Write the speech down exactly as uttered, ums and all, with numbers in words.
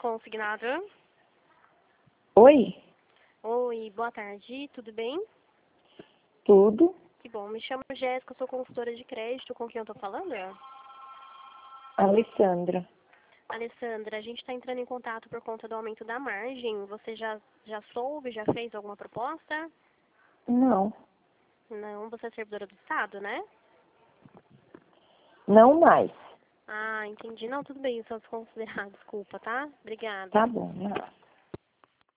consignado. Oi, Oi, boa tarde, tudo bem? tudo? Que bom, me chamo Jéssica, sou consultora de crédito, com quem eu tô falando? Alessandra. Alessandra, a gente está entrando em contato por conta do aumento da margem. Você já, já soube, já fez alguma proposta? Não, Não, você é servidora do Estado, né? não mais. Ah, entendi. Não, tudo bem, só desconsiderar, desculpa, tá? Obrigada. Tá bom, não.